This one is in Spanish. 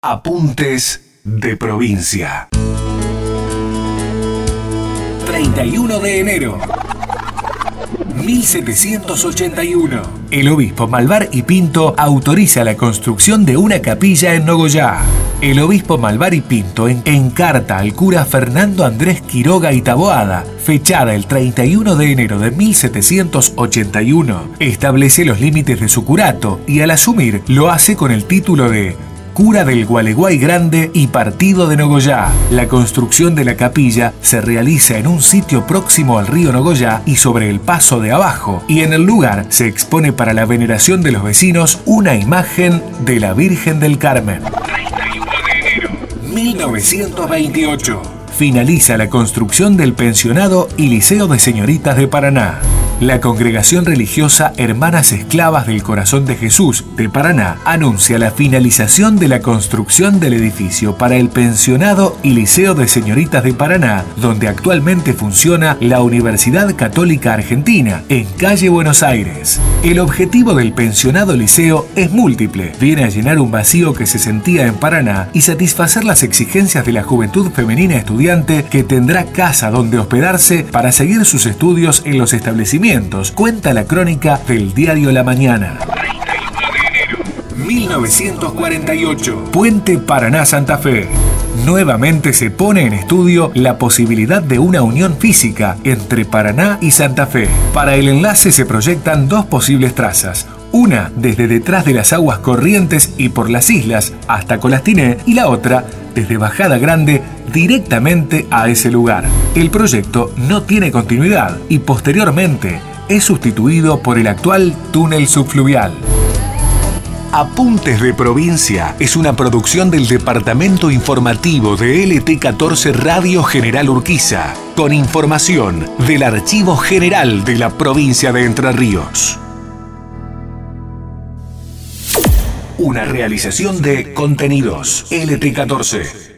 Apuntes de provincia. 31 de enero 1781. El obispo Malvar y Pinto autoriza la construcción de una capilla en Nogoyá. El obispo Malvar y Pinto encarta al cura Fernando Andrés Quiroga y Taboada, fechada el 31 de enero de 1781, establece los límites de su curato y al asumir lo hace con el título de cura del Gualeguay Grande y partido de Nogoyá. La construcción de la capilla se realiza en un sitio próximo al río Nogoyá y sobre el paso de abajo, y en el lugar se expone para la veneración de los vecinos una imagen de la Virgen del Carmen. 31 de enero 1928. Finaliza la construcción del pensionado y liceo de señoritas de Paraná. La congregación religiosa Hermanas Esclavas del Corazón de Jesús de Paraná anuncia la finalización de la construcción del edificio para el pensionado y liceo de señoritas de Paraná, donde actualmente funciona la Universidad Católica Argentina, en calle Buenos Aires. El objetivo del pensionado liceo es múltiple. Viene a llenar un vacío que se sentía en Paraná y satisfacer las exigencias de la juventud femenina estudiante que tendrá casa donde hospedarse para seguir sus estudios en los establecimientos. Cuenta la crónica del diario La Mañana. 31 de enero 1948. Puente Paraná-Santa Fe. Nuevamente se pone en estudio la posibilidad de una unión física entre Paraná y Santa Fe. Para el enlace se proyectan dos posibles trazas. Una desde detrás de las aguas corrientes y por las islas hasta Colastiné, y la otra desde Bajada Grande directamente a ese lugar. El proyecto no tiene continuidad y posteriormente es sustituido por el actual túnel subfluvial. Apuntes de Provincia es una producción del Departamento Informativo de LT14 Radio General Urquiza, con información del Archivo General de la Provincia de Entre Ríos. Una realización de Contenidos LT14.